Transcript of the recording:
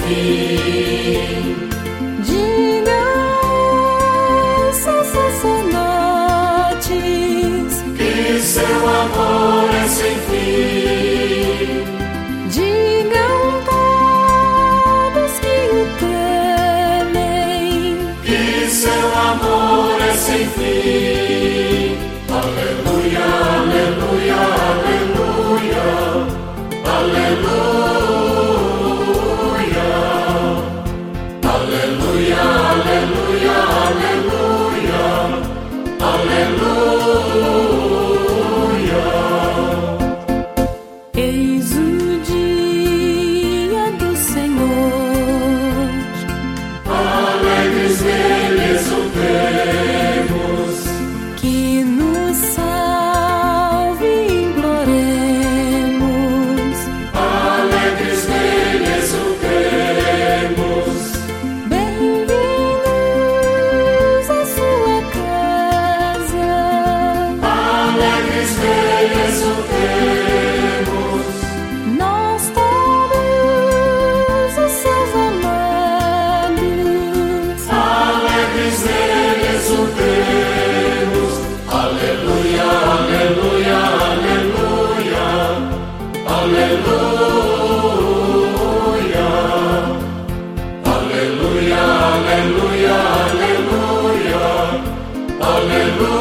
fim. Diga aos sacerdotes Que seu amor é sem fim. digam todos que o temem Que seu amor é sem fim. Aleluia, aleluia, aleluia, aleluia, aleluia, aleluia, aleluia, aleluia. Eis o dia do Senhor, Alegres nele exultemos, que nos salve imploremos. alegres nele exultemos, Bem-vindos à sua casa, alegres nele exultemos, nós todos os seus amados. alegres nele exultemos. Aleluia, aleluia, aleluia, aleluia, aleluia, aleluia, aleluia, aleluia.